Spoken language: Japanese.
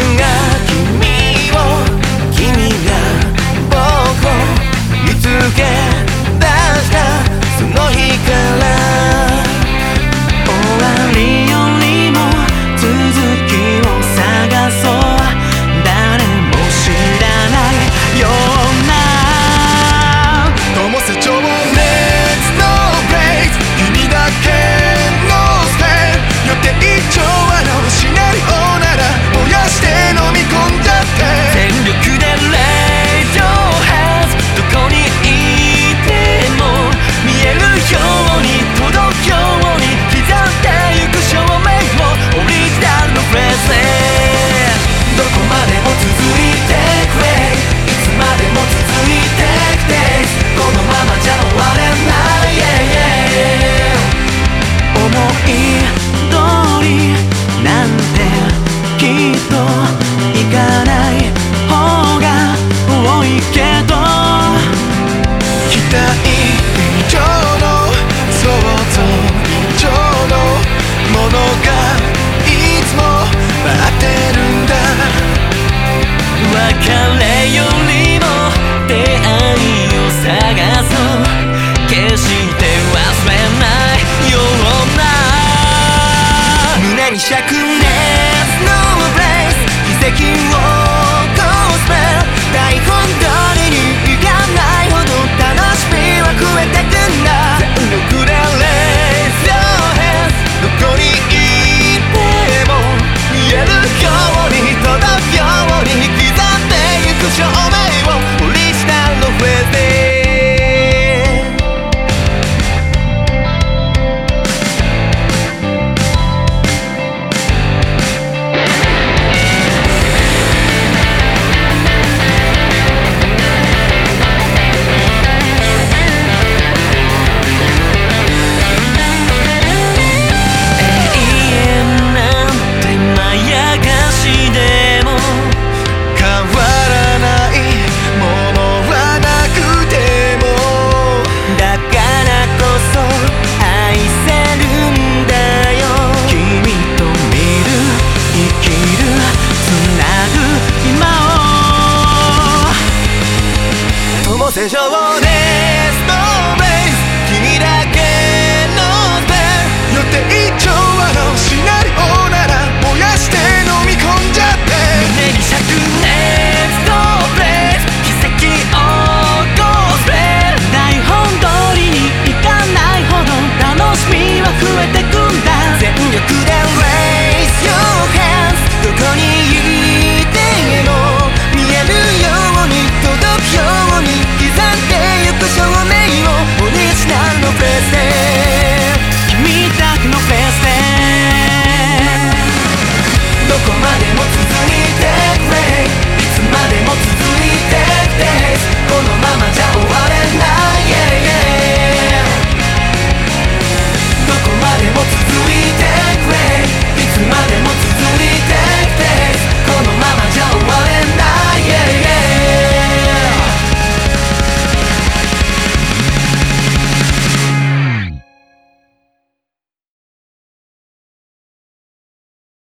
が君を君が僕を見つけ出したその日から終わりよりも続きを探そう。誰も知らないような灯せ情熱のブレイズ君だけのステイ予定調和のシナリオなら燃やして飲み込んじゃって全力でレイジョーヘッドどこにいても見えるように届くように刻んでゆく照明をオリジナルのフレーズでどこまでも続いてくれいつまでも続いてくてこのままじゃ終われない、思い通りなんてきっといかない方が多いけど期待以上の想像以上のものがいつも待ってるんだ。別れよりも出会いを探そう決して忘れないような胸に灼熱のブレイス奇跡をゴースペル台本通りにいかないほど楽しみは増えてくんだ全力でレイス Your hands どこにいても見えるように届くように刻んでゆく照明をオリジナルのフレーズで情を